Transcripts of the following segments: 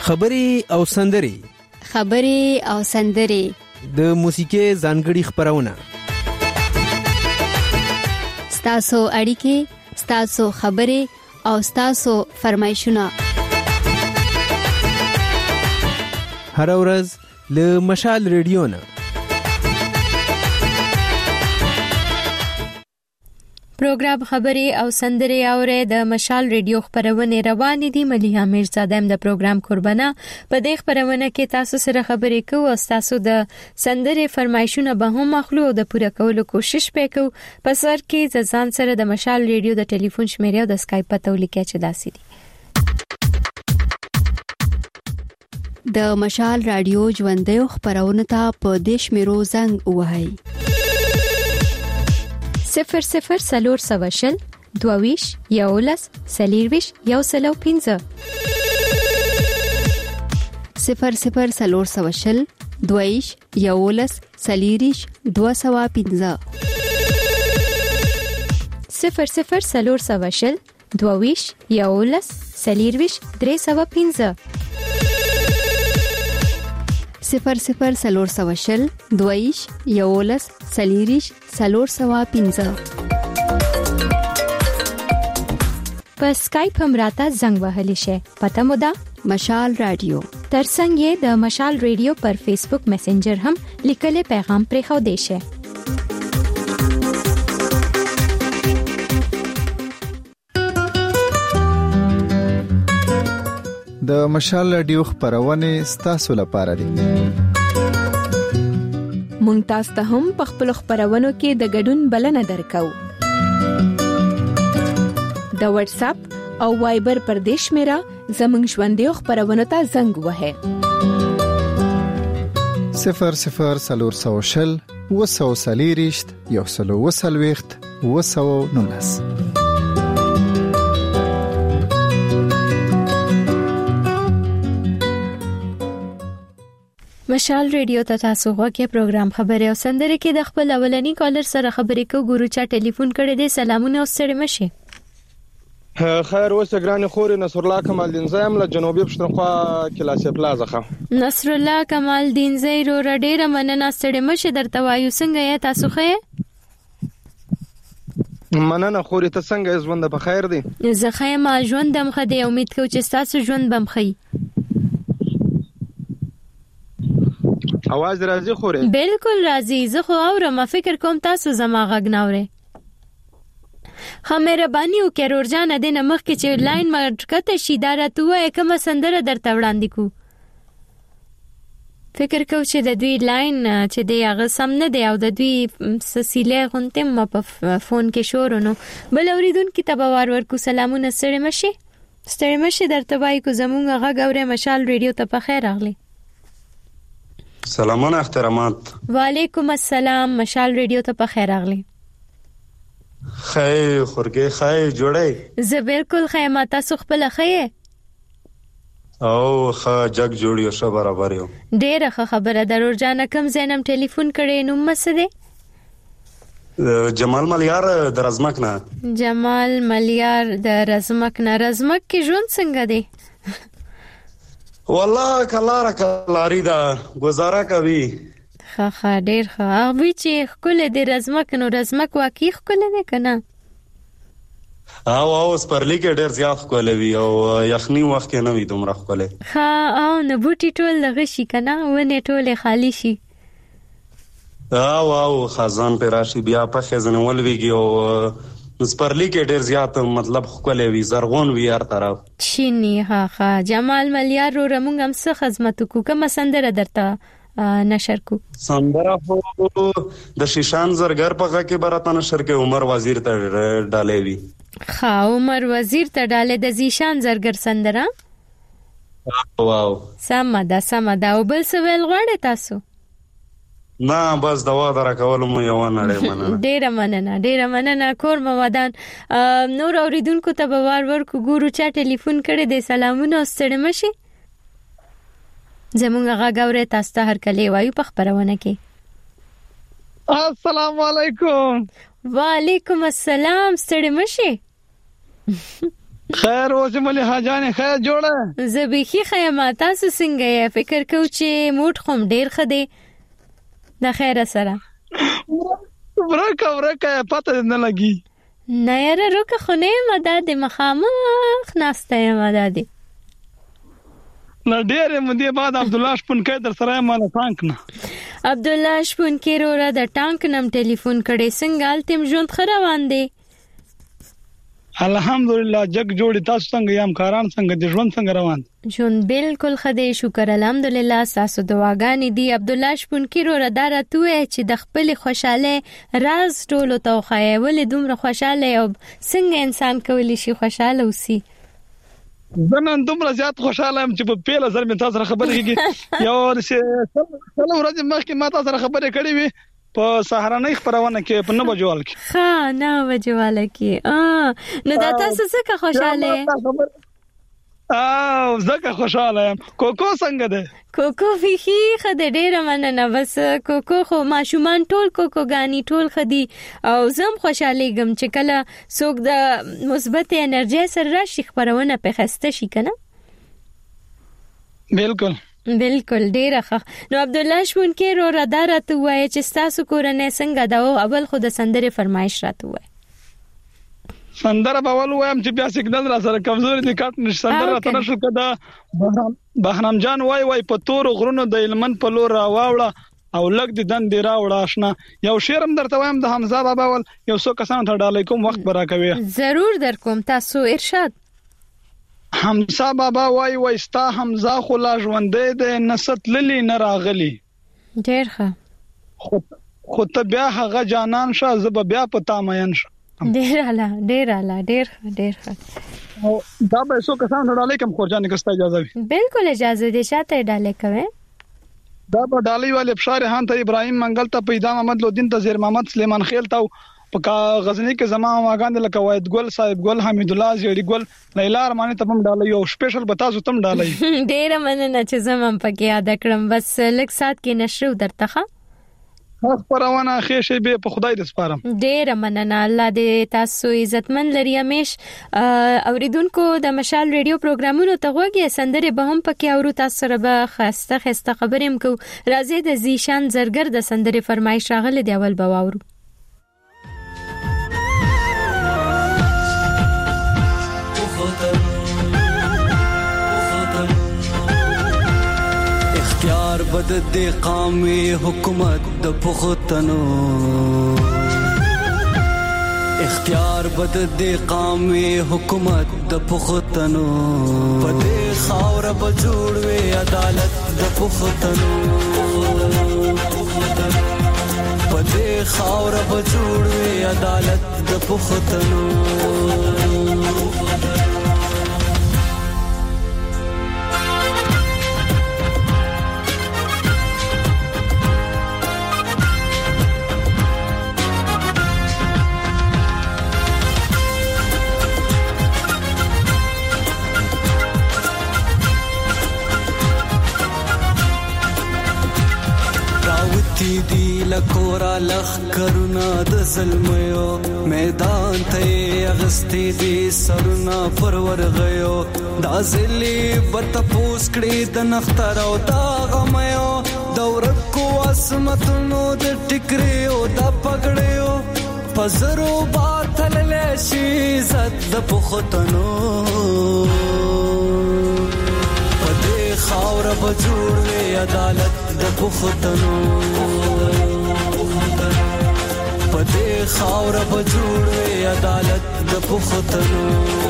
خبري او سندري د موسیقي ځانګړي خبرونه ستاسو اړیکې، ستاسو خبرې او ستاسو فرمایشونه هر ورځ له مشال ریډیو نه پروګرام خبري او سندري اوري د مشال ریډیو خبرونه روانې دي. مليحه میرزاده د پروګرام قربانه په دې خبرونه کې تاسو سره خبرې کوو او تاسو د سندري فرمایشونه به هم اخلو د پوره کولو کوشش وکړو. په سر کې ځان سره د مشال ریډیو د ټلیفون شمیره او د اسکایپ پته ولیکئ چې داسې دي. د مشال رادیو ژوندۍ خبرونه ته په دیش میرو زنګ وهاي 00 سلور سواشل دوویش یولس سلیرویش یوسلو 15 00 سلور سواشل دوویش یولس سلیریش 215 00 سلور سواشل دوویش یولس سلیرویش 315 00 سلور سواشل دویش یولس سلیریش سلور سوا 15 په اسکایپ هم راته زنګ وهلی شي. پته مو ده مشال رادیو. ترڅنګ یې د مشال ریډیو پر فیسبوک میسنجر هم لیکلي پیغام پرې خو دی شي. د مشال رادیو خبرونه ستاسو لپاره دي. مونږ تاسو ته هم په خپل خبرونو کې د ګډون بلنه درکو. د واتس اپ او وایبر پر دیش میرا زمنګ ژوندۍ خبرونه ته زنګ وهه 00 سلور سواشل وسو سلیریشت یوسلو وسلويخت وسو نونس. مشال ریډیو ته تاسو غوږی پروګرام خبري او سندري کې د خپل اولنی کالر سره خبرې کوو. ګورو چا ټلیفون کړی دی. سلامونه او ستړي مشه. خیر اوسه ګرانه خوري نصر الله کمال دین زایم له جنوبي پښتونخوا کلاسه پلازه خو نصر الله کمال دین زای رو ډیره مننه. ستړي مشه درته وایو. څنګه یې تاسو خې؟ مننه خوري ته څنګه ژوند په خیر دی؟ زه خې ما ژوند دم خدای امید کوم چې تاسو ژوند بم خې. आवाज راځي خوري؟ بالکل راځي. زه خو اورم فکر کوم تاسو زما غږ ناوره. خمربانی او کرور جان د نمخ کې چې لاین مرکته شي دارته وای کوم سندره درته وړاندې کو. فکر کو چې د دوی لاین چې دی هغه سم نه دی او د دوی سسیله غونته ما په فون کې شورونو بل اوریدونکو ته باور ورکو. سلامونه ستړي مشه درته وای کو زمونږ غږ اوره مشال ریډیو ته په خیر راغلی. سلامونه احترامات. وعلیکم السلام. مشال ریډیو ته په خیر راغلی. خیر خورګي خیر جوړی. زه بالکل خیر. ما تاسو خپل خیر او خا جگ جوړیو شه برابر یو. ډیره خبره درور جان کم زینم ټلیفون کړي نو مسده جمال ملیار د رزمک نه. جمال ملیار د رزمک نه. رزمک کې ژوند څنګه دی؟ والله کلاری دا گزاره کوي. خا ډیر ښه. هغه چې خپل د رزمک نو رزمک واقعي خپل نه کنه. او سپرلی کې ډیر زیات خپلوي او یخنی وخت کې نه وي دومره خپل. ها او نه بوټي ټول لغه شي کنه ونه ټول خالی شي. او خزان پر راشي بیا په خزانه ولويږي او سپرلی کې ډیر زیات مطلب خپلوي وي زرغون وي هر طرف چینی. ها جمال ملیار رو رمونګ هم څه خدمت کو کوم سندره درته نشر کو. سندره هو د شیشان زرګر په کې برته نشر کې عمر وزیر ته ډالې وی. عمر وزیر ته ډالې د زیشان زرګر سندره. واو سم ده او بل څه ویل غواړئ تاسو؟ نه بس دوا درکول مو یو نه مننه. ډیره مننه کور مودان. نور اوریدونکو ته به ورکو. ګورو چا ټلیفون کړی دی. سلامونه ستړي مشي. زمونږ غږ اورئ تاسو ته هر کله وایو په خبرونه کې. السلام علیکم. وعلیکم السلام. ستړي مشي. خیر اوس ملي حاجانه خیر جوړه زه به خي خیمه تاسو څنګه یې فکر کو چې موټ خم ډیر خدي د خیر سره ورکه پته نه لګي نه یاره روکه خونه مدد مخامخ ناسته مدد لا ډېر مودې بعد عبد الله شپونکی در سره مال ټانک نه عبد الله شپونکی را د ټانک نم ټلیفون کړي څنګه التم ژوند خروان دي الحمدلله جگ جوړی تاسو څنګه یم کاران څنګه دي ژوند څنګه روان ژوند بالکل خدای شکر الحمدلله تاسو دعاګانې دي عبد الله شپونکی را دارته چې د خپل خوشاله راز ټولو توخای ولې دومره خوشاله او څنګه انسان کولی شي خوشاله وسی زنان دومره زیات خوشاله یم چې په پیله زر مې تاسو سره خبرې کیږي یو څلور ورځې مخکې ما تاسو سره خبرې کړې وي په سهارنۍ خبرونه کې په 9 بجوال کې ها 9 بجوال کې نو دا تاسو څه خوشاله زکه خوشاله یم کوکو څنګه ده کوکو فيخي خدای ډېر مننه بس کوکو خو ماشومان ټول کوکو غاني ټول خدي او زم خوشاله غم چې کله څوک د مثبت انرژي سره راشي خبرونه په خسته شي کنه بالکل ډېر ښه نو عبد الله شپونکی را دارته وای چې تاسو کورنۍ څنګه دا اول خو د سندره فرمایش راته وای سندره باول وایم چې بیا سیګنال را سره کمزوري دي کټ نش سندره ته نشو کدا بهرام جان وای په تور غرونو د علمن په لور راواوړه او لګ د دن دی راوړه آشنا یو شعرم درته وایم د حمزه بابا ول یو څو کسان ته ډالې کوم وخت برا کوي ضرور در کوم تاسو ارشاد حمزه بابا وای ستا حمزه خو لا ژوندې ده نست للی نه راغلی ډېر ښه خو ته بیا هغه جانان شه زب بیا پتا مین شه ډېر اعلی ډېر ښه دا به څو کسان ډالې کوم خورجان کسته اجازه وي بالکل اجازه دي شاته ډالې کوي دا په ډالۍ والے بشار هان ته ابراهيم منګل ته پیدا محمد لودین ته زیر محمد سلیمان خیل ته په غزنی کې زما واغاند لکه وید ګل صاحب ګل حمید الله زیری ګل لیلا ارمانی ته هم ډالۍ یو سپیشل بتاسو تم ډالۍ ډېر مننه چې زما پکې یاد کړم بس لک سات کې نشو درته خبرونه خېشې به په خدای د سپارم ډېر مننه الله دې تاسو عزتمن لري همیش اوریدونکو د مشال ریډیو پروګرامونو ته غوږی سندره به هم پکې اورو تاسو سره به خسته خبرېم کو راځي د زیشان زرګر د سندره فرمایش راغله دی اول به واورو بد دی قومي حکومت د پختنو اختیار بد دی قومي حکومت د پختنو پدې خاور به جوړوي عدالت د پختنو پدې خاور به جوړوي عدالت د پختنو دی لکورا لخ کرونا د ظلميو میدان ته اغستی دی سرنا پرور غيو دا زلی بت پوس کړي د نختر او دا غميو دور کو اسمتونو د ټکریو د پګړیو پزرو باطل لشي زد د پختنو پدې خاور به جوړوي عدالت د پختنو پدې خاور به جوړوي عدالت د پختنو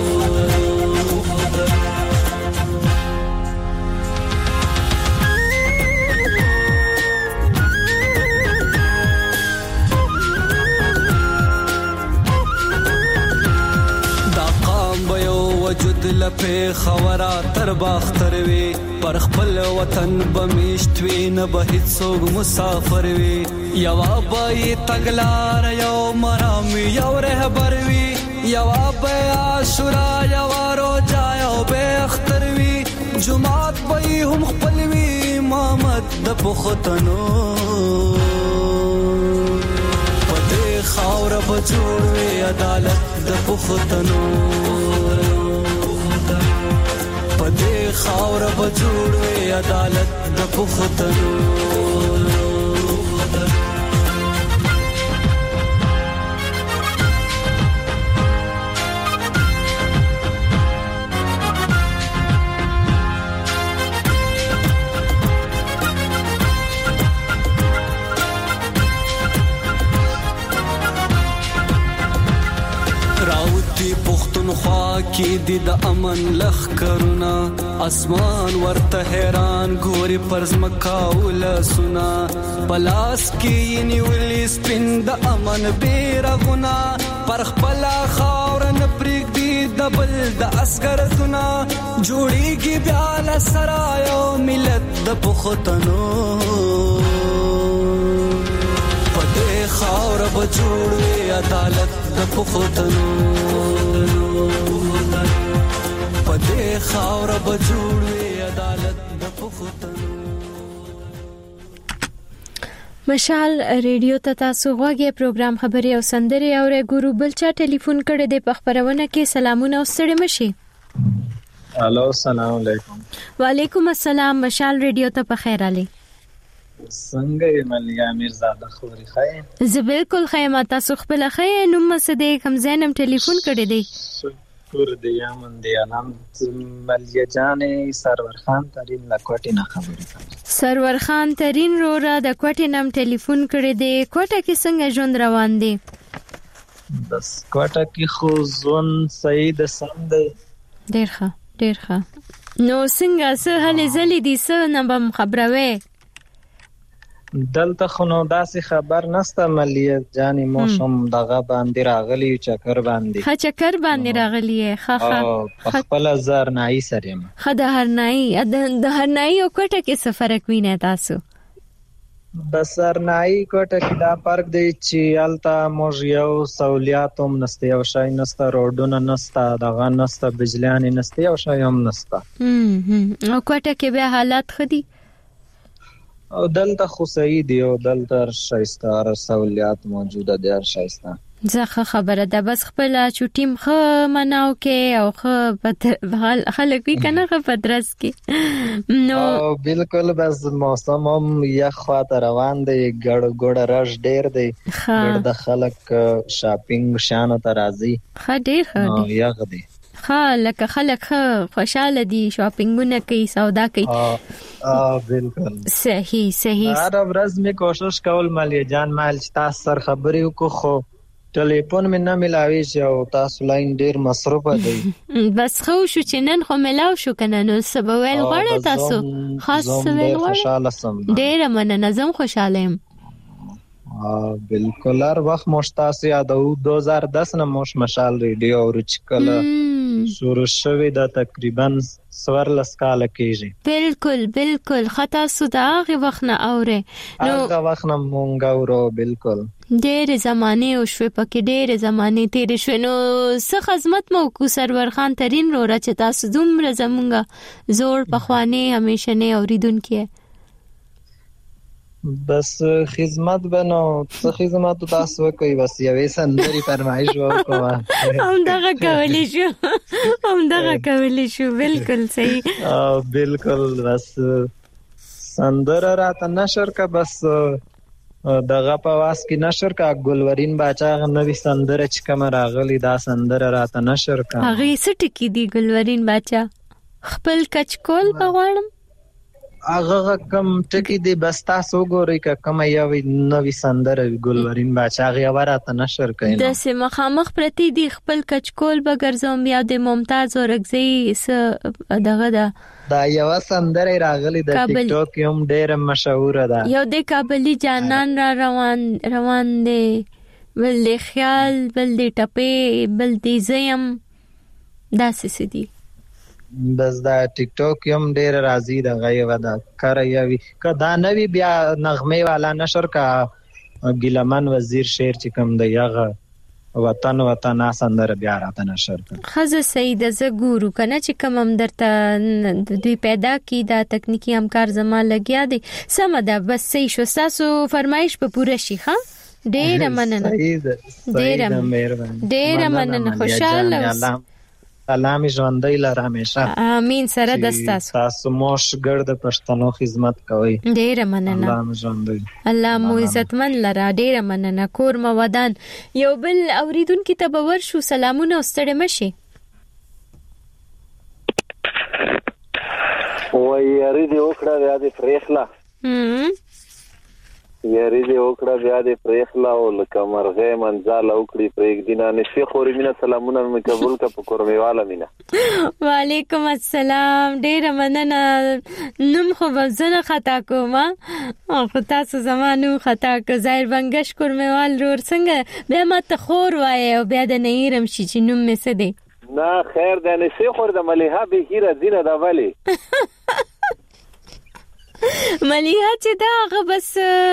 وجود لپه خورا تر باختر وی پر خپل وطن بمیشتوی نه به هیڅوک مسافر وی یوا بای تګلار یو مرام یو رهبر وی یوا بیا عاشورا یوا روزا یو به اختر وی جمعات بای هم خپل وی محمد د پختنو پدې خاور به جوړ وي عدالت د پښتنو په دې خاور به جوړ وي عدالت د پښتنو پختونخوا کې د امن لخ کرونا اسمان ورته حیران ګوري پرزمکا ولسنا پلاس کې نیولې سپین د امن بیرغنا پر خپل خاور نه پرېږدي د بل د عسكر سنا جوړيږي بیا لسرایو ملت د پښتنو خاور به جوړ وي عدالت د پښتنو په دې خاور به جوړ وي عدالت د پښتنو مشال ریډیو ته تاسو غوږی پروګرام خبري او سندري او ګورو بلچا ټلیفون کړی د پخبرونه کې سلامونه او ستړي مشي. الو السلام علیکم. وعلیکم السلام. مشال ریډیو ته په خیر علي. څنګه یې ملیا میرزاده خوري خیر؟ زه بالکل خیر. تاسو خپل خیر نوم څه دی کوم زینم ټلیفون کړی دی؟ شکر دی یمن دی الحمد. ملیا جانې سرور خان ترين لکوټی نه خبرې کوي. سرور خان ترين رورا د کوټی نام ټلیفون کړی دی. کوټه کې څنګه ژوند روان دی؟ بس کوټه کې خو ژوند صحیح د سم دی. ډیر ښه ډیر ښه. نو څنګه څه هلې ځلې دي څه نه بم خبروي؟ دلته خو نو داسې خبر نسته ملیا جانې موسم دغه باندې راغلی چکر باندې. ها چکر باندې راغلی ښه ښه. خپل زرنای سره ما. خدای هرنای د هرنای او کوټه کې څه فرق وینئ تاسو؟ د سرنای کوټه کې دا فرق دی چې الته موږ یو سہولیات هم نسته یو شای نسته روډونه نسته دغه نسته بجلیان نسته یو شای هم نسته. او کوټه کې به حالات خدي او دلته خو صحیح دی او دلته شایسته سہولیات موجوده دي شایسته. زه خبره ده بس خپل چټیم خو مناو کې او خو خلک وی کنه خو پدرس کې نو بالکل بس موسم هم یخ خاطر روان دی ګړ ګړ رش ډیر دی ګړ د خلک شاپینګ شانو ته راځي ښه ډیر ښه یخ دی لکه خلک خوشاله دي شاپینګونه کوي سودا کوي. بالکل صحیح صحیح. هر ورځ می کوشش کول ملیا جان مال تاسو سره خبرې وکړو خو ټلیفون مې نه ملاوي او تاسو لاین ډیر مصروف دی. بس خو شو چې نن خو ملاو شو کنه نو سبا ویل غواړی تاسو خاص ویل غواړی ډیر مننه زم خوشاله یم. بالکل هر وخت مشتاسی یادو 2010 نه مشال ریډیو او رچکله شروع شوی دا تقریبا 14 کال کېږي. بالکل بالکل خطا سودا وخت نه اوره نو هغه وخت نه مونږ اورو بالکل ډېر زمانه او شوي پکې ډېر زمانه تیر شو نو څه خدمت مو کو سرور خان ترين رو را چې تاسو دومره زمونږه زوړ پخوانی همیشه نه اوریدونکو بس خدمت بنو څه خدمت تاسو کوي بس یوې سندري فرمایش وکړه هم دغه کولی شو بالکل صحیح. بالکل بس سندره راته نشر کا بس دغه په واس کې نشر کا ګلورین باچا نوې سندره چې کوم راغلی دا سندره راته نشر کا. هغه سټکی دی ګلورین باچا خپل کچکول بغواړم هغه کم ټکی دی بس تاسو ګورئ کوم یو نوې سندره ګلورین باچا غي ورته نشر کین د سیمه خامخ پرتی دی خپل کچکول بغرزوم یا د ممتاز اورګزی دغه دا یو سندره راغلی د ټیک ټاک هم ډیر مشهور ده یو د کابلی جانان را روان دی بل د خیال بل د ټپه بل د زیم داسې سدي بس دا ټیک ټاک هم ډیر راضی د غي ودا کوي کدا نوی بیا نغمه والا نشر کا ګلمن وزیر شعر چې کوم دی هغه وطن سندر بیا راته نشر کا خزه سید زګورو کنه چې کوم درته دوی پیدا کی دا تکنیکی همکار زما لګیا دی سم ده بس صحیح شو تاسو فرمایش په پوره شي ها ډېر مننه ډېر مهرباني ډېر مننه خوشاله سلام ژوندۍ لره همیشه امين سره د تاسو موش ګرد پښتنو خدمت کوي ډېر مننه الله ژوندۍ الله مو عزتمن لره ډېر مننه کور مو ودان یو بل اوریدونکو ته باور شو سلامونه ستړي مشي وای یاري دی وکړه بیا دې فریخلا یاري دی وکړه بیا دې فریخلا او لکه مرغه منځاله وکړي پرېګ دینه نشي خوري مینه سلامونه مې قبول کا په کورمیواله مینه وعلیکم السلام ډېر مننه نوم خو وزنه خطا کوم او تاسو زمانو خطا کو ظاهر بنگش کورمیوال رور څنګه بیا ماته خور وای او بیا د نهیرم شي چې نوم مې څه دی نه خیر ده نشي خور د مليحه به هیره دینه دا ولی مليحه چې دا هغه بس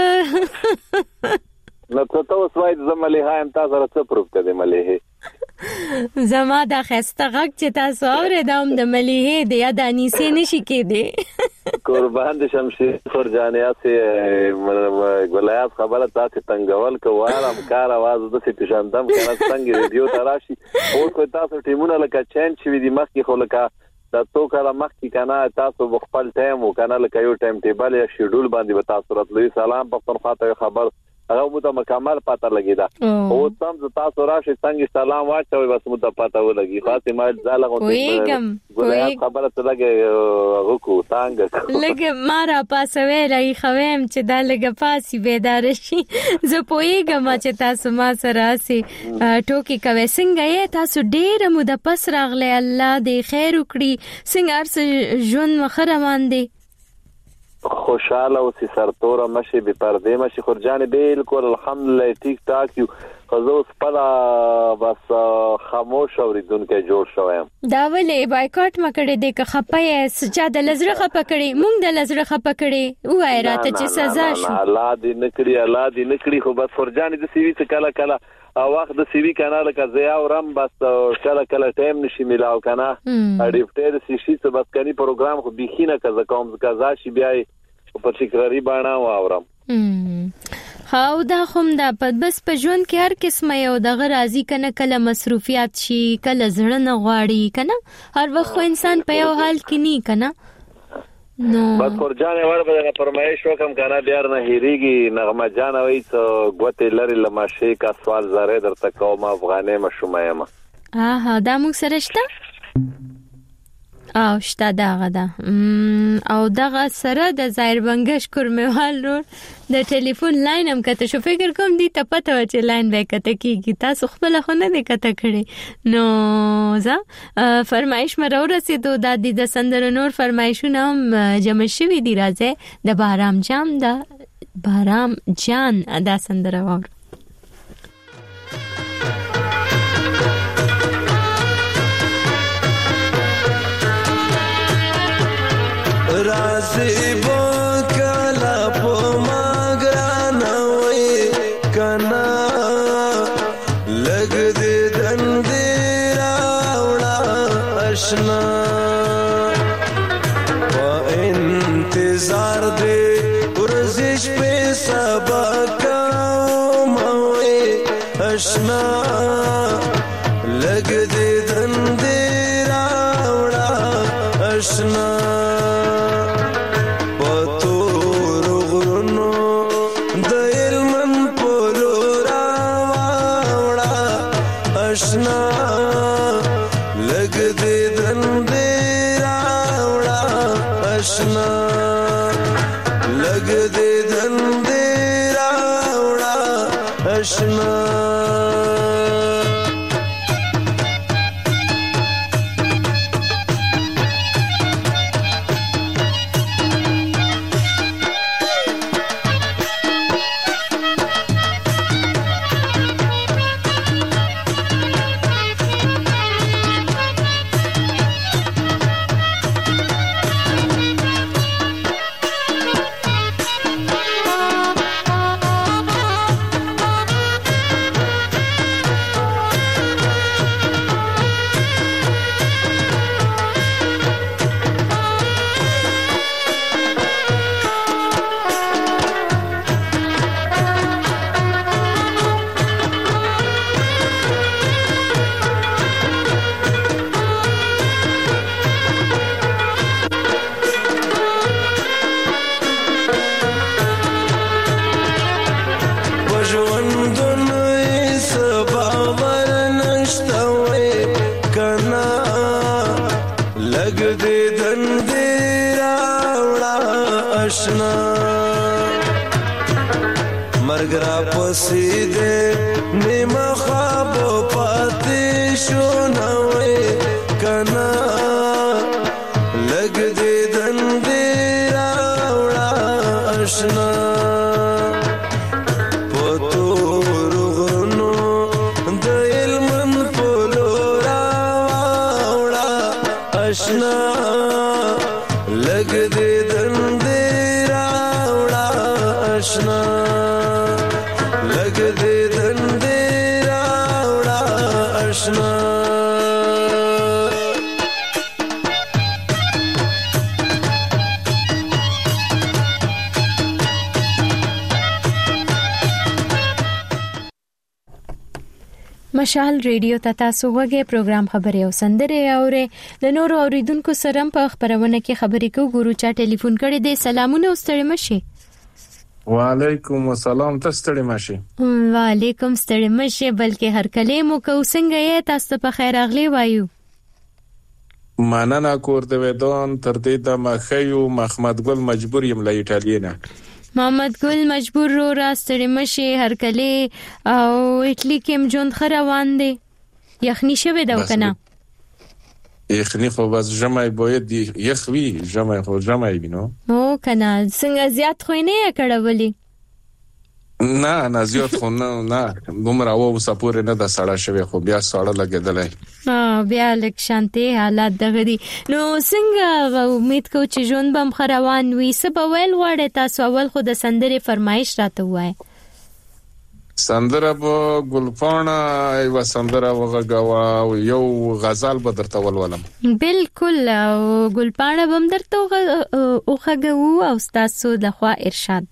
نو ته اوس وای د مليحه هم تاسو راڅ پروف کړئ مليحه زما دا خسته غږ چې تاسو اورېدم د مليحه د یادانی سي نشي کېده قربان دي شمشیر فرجانیا سي ولایت خبره تاسو تنگول کوالم کار आवाज د سي پېژندم کنه څنګه ریډیو تراشي او کو تاسو ټیمونه لکه چین چې وي د مخ کې خو لکه دا تو کله مخ کې کنه تاسو خپل ټایم وکنه لکه یو ټایم ټیبل یا شیډول باندې به تاسو راتلوي سلام په خپل خبر هغه مو ته مکمل پته لګیدا او تم تاسو راشي څنګه سلام واچوي بس مو ته پته ولګي خاصه ما ځاله غوښتل خبره ته لګي غوکو څنګه لګي مارا پاسوي لای خویم چې دا لګه پاسي بیدار شي زه پوېګم چې تاسو ما سره سي ټوکی کوي څنګه یې تاسو ډېر مو د پس راغله الله دې خیر وکړي څنګه ارس ژوند مخروان دي خوشاله او سرتوره مشي به پردې مشي خورجان بالکل الحمدلله ټیک ټاک یو خزو سپلا بس خاموش اوریدونکو جوړ شوم دا ولې بایکاټ مکړې دې که خپای سچا د لزره خپکړې مونږ د لزره خپکړې وای راته چې سزا شو الله دې نکړي خو بس خورجان دې سیوی څه کله کله او وخت د سیوی کانال کا زیا اورم بس کله ټایم نشي ملاو کنه اډیپټر شي څه بس کني پروګرام خو بخینه کزه کوم کزا شي بیا په تکراری باندې اورم هاو دا خوم دا بس په ژوند کې هر قسمه یو دغه راضی کنه کله مصروفیات شي کله زړه نه غواړي کنه هر وخت انسان په یو حال کې نه کنه نو بس ورجانه وربه فرمایش وکم کنه بیا نه هریږي نغمه جان وای څو غوته لري لماشه کا سوال زره درته کوم افغانې مشومه ما دا موږ سره شته او شته دغه ده او دغه سره د ظاهر بنگش کورمیوال رور د ټلیفون لاین هم کته شو فکر کوم دی ته پته و چې لاین به کته کیږي تاسو خپل خو نه دی کته کړی نو زه فرمایش مې راورسېدو د سندر نور فرمایشونه هم جمع شوي دي راځي د بارام جان دا سندر وور رازی بکلا پو ماگرانا وی کنا لگ دی دندی راوڑا اشنا و انتظار دی ورزش پی سبا کاموی اشنا لگ دی دندی راوڑا اشنا لګ دې دندې راوړه آشنا مرګ را پسې دې نیمه خواب پاتې شو نوې کنا لګ دې دندې راوړه آشنا آشنا لګ دې دندې راوړه آشنا لګ دې دندې راوړه آشنا مشال ریډیو ته تاسو وګورئ پروګرام خبري او سندره اوري د نورو اوریدونکو سره په خبرونه کې خبرې کوو ګورو چا ټلیفون کړی دی سلامونه ستړي مشي وعلیکم السلام تاسو ماشي وعلیکم ستړي مشي بلکې هر کلمو کو څنګه یې تاسو په خیر اغلی وایو مننه کور د ودان تر دې د مخیو محمد ګل مجبور یم له ایټالیا محمد ګل مجبور رو راستړي مشي هر کله او اټلی کې جون خروان دي یخني شوه دا کنه یخني خو بس جمعي باید یخوي جمعي خو جمعي بینو او کنه څنګه زیات خو نه کړولې نه زیات خو نه دومره او سپور نه د سړا شوی خو بیا سړا لګیدلای بیا لک شانتي حالات دغه دي نو څنګه امید کو چې جون بم خروان وي سبا ویل وړه تاسو اول خو د سندره فرمایش راته وای سندره په ګلپانا ایو سندره وغغوا یو غزل به درته ولولم بالکل ګلپانا بم درته اوخغو او تاسو د خوا ارشاد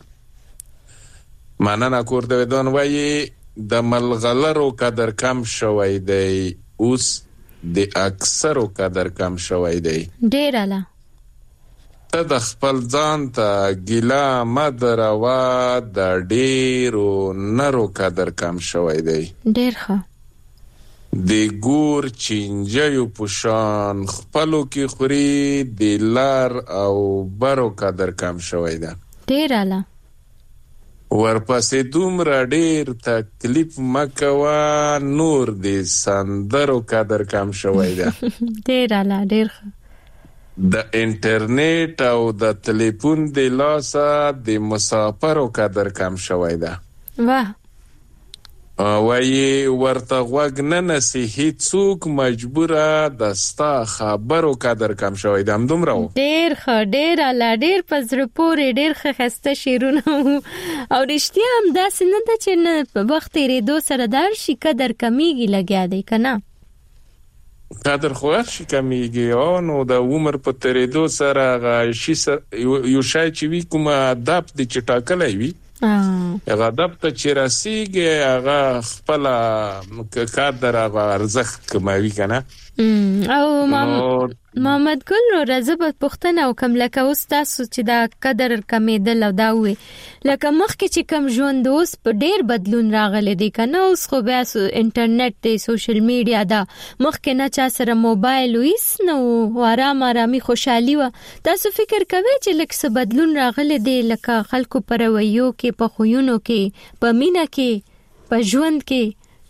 مننه کور د ودان وای د ملغلرو قدر کم شوی دی اوس د اکثرو قدر کم شوی دی ډیر اعلی ته د خپل ځان ته ګیلا مدروا د ډیرو نرو قدر کم شوی دی ډیر ښه د ګور چینجیو پوشان خپلو کې خوري د لار او برو قدر کم شوی دی ډیر اعلی ورپسې دومره ډیر تکلیف مکوا نور دې سندرو قدر کم شوی دی ډیر اعلی ډیر د انټرنیټ او د ټلیفون د لاسه د مسافرو قدر کم شوی دی واه وای ورته غوږ نه نصیحت څوک مجبوره د ستا خبرو قدر کم شوی دی همدومره ډیر ښه ډیر اعلی ډیر پزړه پورې ډیر ښه خسته شیرونه او رښتیا هم داسې نه ده چې نه په وخت تیرېدو سره دار شي قدر کمیږي لګیا دی کنه قدر خو شي کمیږي او نو د عمر په تیرېدو سره غشي یو شای چې وی کومه ادب د چټاکلای وی هغه ادب ته چې راسیږي هغه خپل قدر هغه ارزښت کموي کنه او محمد ګل نو رزبت پښتنه او کوم لکه اوس تاسو چې دا قدر کمیدل او دا وي لکه مخکې چې کم ژوند اوس په ډیر بدلون راغلی دی کنه اوس خو بیا انټرنیټ دی سوشل میډیا دا مخکې نه چا سره موبایل ویس نو آرامي خوشحالي و تاسو فکر کوئ چې لکه څه بدلون راغلی دی لکه خلکو پر رویو کې په خوینو کې په مینا کې په ژوند کې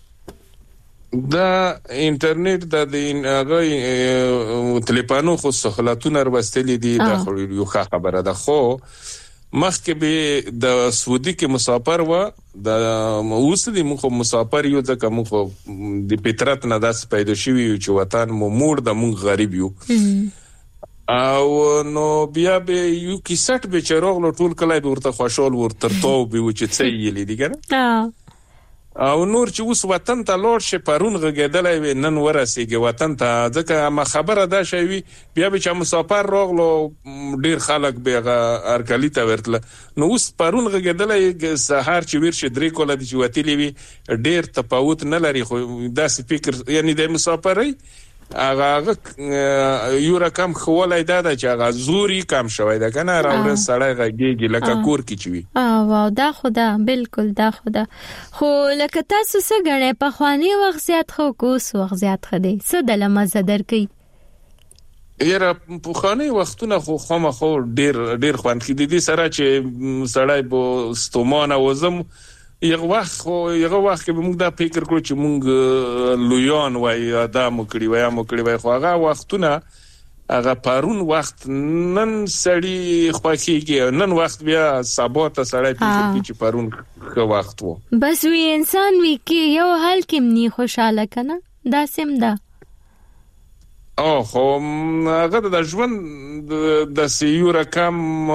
دا انټرنیټ د هغه ټلیفونو خو سہولتونه ورستلې دي دا یو خبره ده خو مخکې به د سعودي کې مسافر و د اوس د مخ مسافر یو ځکه مخ د فطرت نه داس پیدا شوی چې وطن مو موړ د مونږ غریب یو او نو بیا به یو کیسټ به چروغلو ټول کله ورته خوشحال ورته تو به و چې څه یې لیدي کنه او نور چې اوس وطن ته لوړ شي پرون غږیدلای نن ورسېږي وطن ته ځکه ما خبره ده شوی بیا به چې مسافر راغلو ډیر خلک به ارکلی ته ورتله نو اوس پرون غږیدلای سحر چې ورشه درې کوله د وتیلی وی ډیر تفاوت نه لري خو داسې فکر یعنی د مسافرۍ هغه یو رقم خولای دا چې هغه زوري کم شوی دا کنه راوړ سړی غږیږي لکه کور کې چوي واو دا خدا بالکل دا خدا خو لکه تاسو څه غړې په خواني وخت زیات خو کوس وخت زیات خدي څه د لمزه درکې یاره پوخانه وختونه خو خامخو ډیر خوند کې دي سره چې سړی بو ستومانه وزم یو وخت کې موږ دا فکر کړو چې موږ لویان وای ادم کړی وای خو هغه وختونه هغه پرون وخت نن سړی خوخیږي نن وخت بیا سبا ته سړی فکر کوي چې پرون ښه وخت وو بس وی انسان وی کې یو حال کې مني خوشاله کنه دا سم ده او خو هغه د ژوند د سیو رقم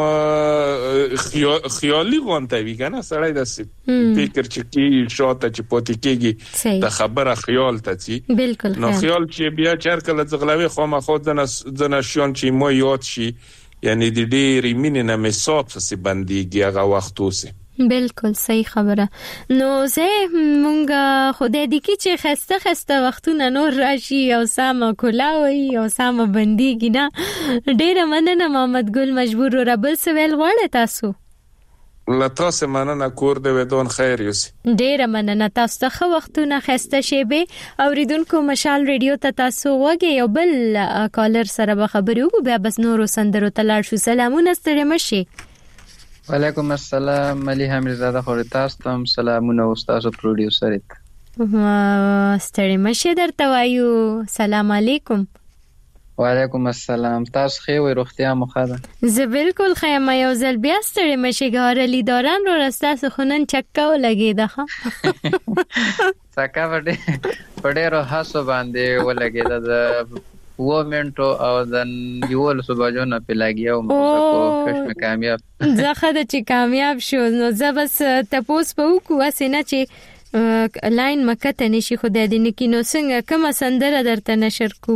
خیالي غونته وی کنه سړی د فکر چې کی شاته چې پاتې کېږي د خبره خیال ته چی بالکل نو خیال چې بیا چرکل زغلوي خامخو د نشون چې مو یاد شي یعنی د ډېری مینې نه مساب څه بنديږي هغه وختوسه بالکل صحیح خبره نو زه مونږه خدای دې کی چې خسته وختونه نور راشي او سامه کولاوي او سامه بنديږي نه ډېر مننه محمد ګل مجبور ربل سویل غواړی تاسو لته سمانه کور دې ودون خیر یوسي ډېر مننه تاسو ته وختونه خسته شي به اوریدونکو مشال ریډیو ته تاسو وګه یو بل کالر سره به خبرو بیا بس نور سندرو تلار شو سلامونه ستړي مشي وعلیکم السلام ملیحه میرزاده خو تاسو ته سلامونه استاد پروډوسر ستړي مشه درته وایو سلام علیکم وعلیکم السلام تاسو خو وي روغتیا مخه زه بالکل خیم یو ځل بیا ستړي مشه ګارلی داران رو راستا خونن چکاو لګیدا څکا وړه رو هاسو باندې ولګیدا د وومنټو او د یول صبحونه په لاګیو مو کښه کامیاب زه خدای چې کامیاب شو نو زه بس تاسو په وکو اسنه چې لاین مکته نشي خدای دې نکینو څنګه کومه سندره درته نشر کو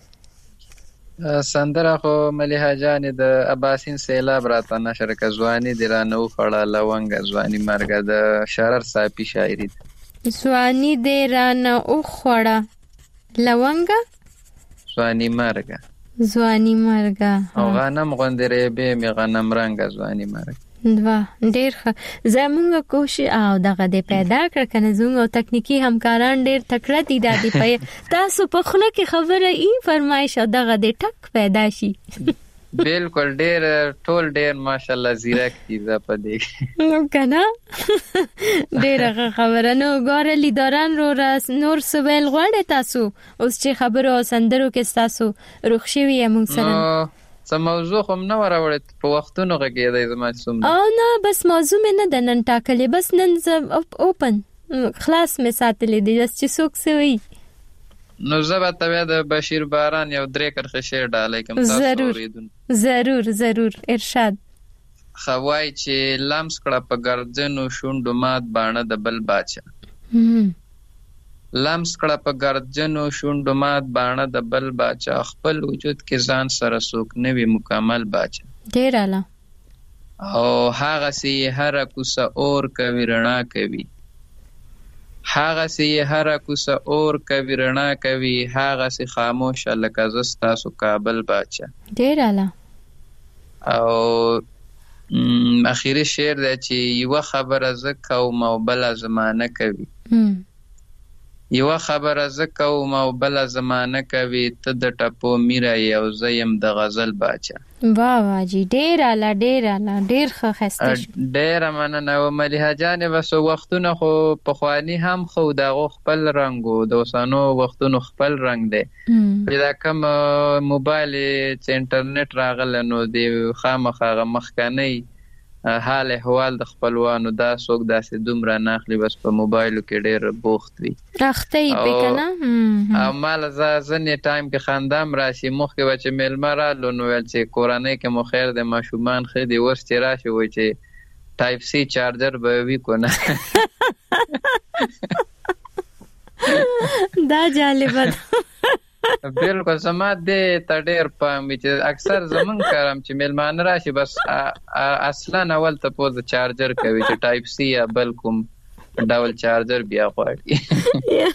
سندره خو ملیحه جان د عباسین سیلاب راته نشر ک ځواني درانه خړه لونګ ځواني مرګه د شرر صاحب شاعری ځواني درانه او خړه لونګ ځواني مرګه او غنم غوندره به می غنم رنگ ځواني مرګ واه ډیر زمونږ کوشش او دغه د پیدا کړ کنه زموږ تکنیکی همکاران ډیر تکړه دي د دې تاسو په خله کې خبره ای فرمایش دغه د ټک پیدا شي بالکل ډیر ټول ډیر ماشاءالله زیرک دي په دې نو کنه ډیره خبره نو ګورلی داران رو راس نور سویل غواړی تاسو اوس چې خبرو سندرو کې تاسو روښوي یم سره څه موضوع هم نه وراوړت په وختونو غږیدای زما څوم او نه بس موضوع مې نه د نن ټاکلې بس نن اوپن خلاص مې ساتلې دي چې څوک سوي نو زبته د بشیر باران یو درې کرخه شعر ډالای کوم تاسو اوریدون ضرور ارشاد خوای چې لمس کړه په ګردنو شونډو مات باڼه د بل باچا لمس کړه په ګردنو شونډو مات باڼه د بل باچا خپل وجود کې ځان سره سوک نوي مکمل باچا ډیر اعلی او هغه سي هر کوسه اور کوي رڼا کوي هغه سي هر کوسه اور کوي رڼا کوي هغه سي خاموش لکه زستا سو کابل باچا ډیر اعلی او اخیری شعر دی چې یو خبره زکه او موبل زمانه کوي یو خبره زکه او موبل زمانه کوي ته د ټپو میرا یو زیم د غزل باچا واه جی ډیر اعلی ډیر خسته ډیر مننه او ملیحه جان وسو وختونه خو په خواني هم خو دغه خپل رنگو د وسانو وختونو خپل رنگ دی پیدا کوم موبایل چې انټرنیټ راغله نو دی خامخغه مخکنی حال احوال د خپلوانو دا څوک داسې دومره ناخلی بس په موبایلو کې ډېر بوخت وي راختې پکنه او مال ځنې ټایم کې خاندام راشي مخکې و چې میلمه رالو نو ویل چې کورنۍ کې مو خیر د ماشومان ښه دي اوس چې راشي وایي چې ټایپ سی چارجر به وي کو نه دا جالبه بالکل سما دې تډیر پام چې اکثر زمون کارم چې میلمان راشي بس اصلا اول ته پوز چارجر کوي چې ټایپ سی یا بل کوم ډبل چارجر بیا غواړي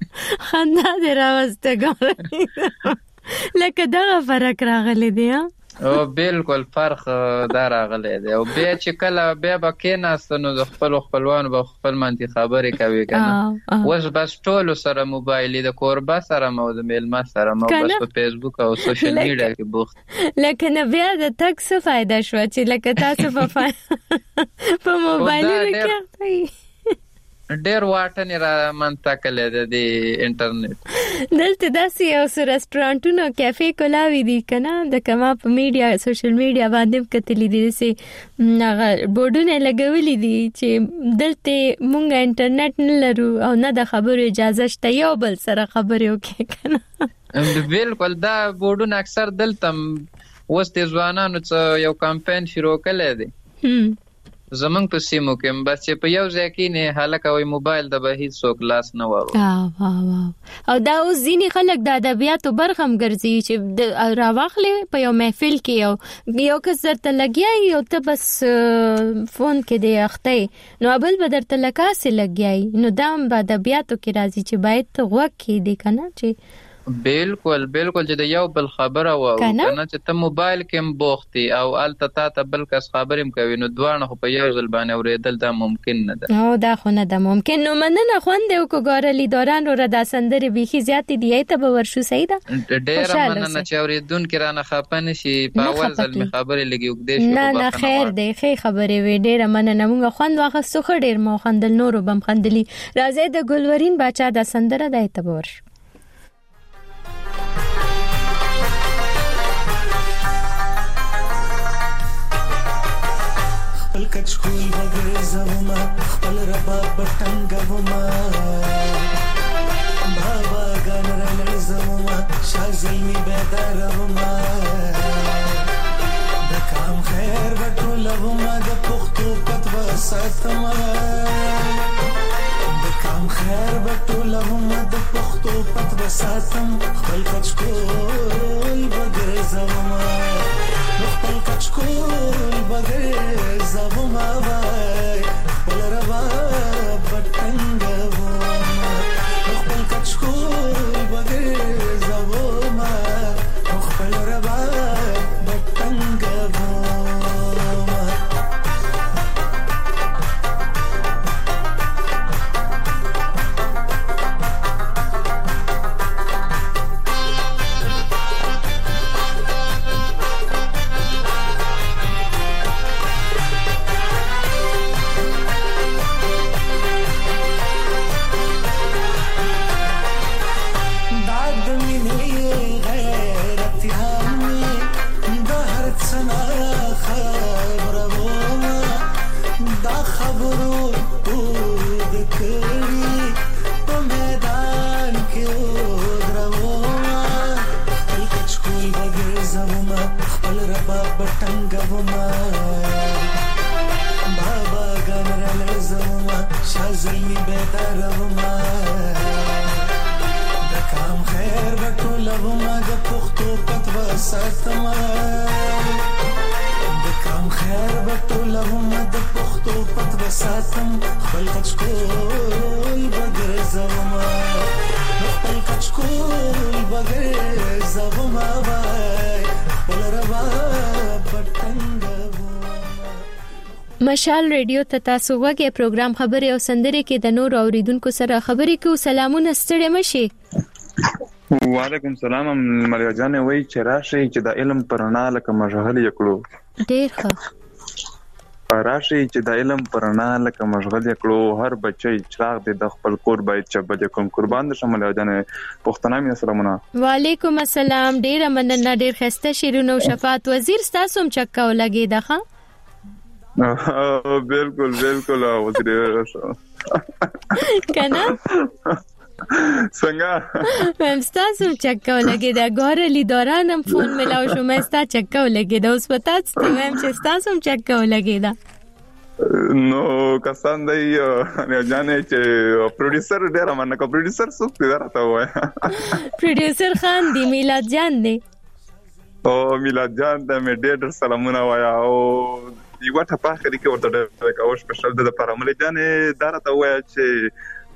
خندا دې راوسته ګورې لکه دا فرق راغلی دی او بالکل فرق دا راغلی دی. او بیا چې کله بیا به کېناست نو د خپلوانو به خپل منطق خبرې کوي کنه. اوس بس ټولو سره موبایل د کوربه سره مو د میلمه سره مو بس په فیسبوک او سوشل میډیا کې بوخت. لکه نه بیا د تک څه فائدہ شو چې لکه تاسو په موبایل کې ډېر واټن را منتقل دی د انټرنیټ. دلته داسې یو رستورانټونو کافې کولاوي دي کنه د کما په میډیا سوشل میډیا باندې کتلې دي چې هغه بورډونه لګولې دي چې دلته مونږ انټرنیټ نه لرو او نه د خبرو اجازه شته یو بل سره خبرې وکړي کنه. بالکل دا بورډونه اکثر دلته اوس د ځوانانو څخه یو کمپاین شروع کړی دی زمونږ په سیمو کې، بس چې په یو ځای کې نه هلکه وای موبایل د به هیڅ څوک لاس نه وړو. او دا اوس ځینې خلک د ادبیاتو برخه هم ګرځي چې راواخلي په یو محفل کې یو کس درته لګیای او ته بس فون کې دی اخته نو بل به درته لکاسې لګیای نو دا هم په ادبیاتو کې راځي چې باید غوږ کې دی کنه چې بالکل چې د یو بل خبره و کنه چې ته موبایل کې هم بوختي او الته تا بل کس خبرې کوي نو دوه خو په یو ځل باندې اورېدل دا ممکن نه ده. او دا خو نه ده ممکن. نو مننه خوند یو کو ګورلی دوران ور د سندرې بيخي زیات دی ایته به ورشو سیدا ډېر مننه چې اوریدونکو رانه خپنه شي په اول ځل می خبرې لګي وګدې شو. نه خیر دی خبرې وې ډېر مننه مونږ خوند واخستو خ ډېر مو خندل نورو بم خندلی. راځي د ګلورین بچا د سندره د ایته به ورشو. کچکول بغیر زوما خپل رباب بټنګوما بابا ګان رل زوما شازلمی بیداروما د کام خیر وټولوما د پختو پتو ساتما د کام خیر وټولوما د پختو پتو ساتم خپل کچکول بغیر زوما خپل کچکول بغیر زوما وای خپل ربا بټنګوما خپل کچکول بغیر زوما خپل ربا بټنګوما. مشال ریډیو ته تاسو وګورئ پروګرام خبري او سندري کې د نور اوریدونکو سره خبري کوو. سلامونه ستړي مشي. وعلیکم السلام ملیا جان وای چې راشي چې د علم پرنا لکه مشغل یکړو ډیر ښه راشي چې د علم پرنا لکه مشغل یکړو هر بچي چراغ د خپل کور باید چبل کوم قربان شمل جان پښتنه می سلامونه. وعلیکم السلام ډیر مننه ډیر خسته شیرونو شفاعت وزیر تاسو هم چکاو لګی دغه بالکل وزیر کنه څنګه مم تاسو چکاو لګی دا ګورلی دورانم فون ملاو شو مې ستا چکاو لګی دا اوس پتا څه مم چې تاسو چکاو لګی دا نو کسان دی نه جانې چې پروډوسر ډیر مننه کو پروډوسر څوک دی راته وای پروډوسر خان دی میلاد جان دی او میلاد جان ته مې ډېر سلامونه وایا او یو ټاپه کې ورته د کاوش سپیشل د پرامل جانې دارته وای چې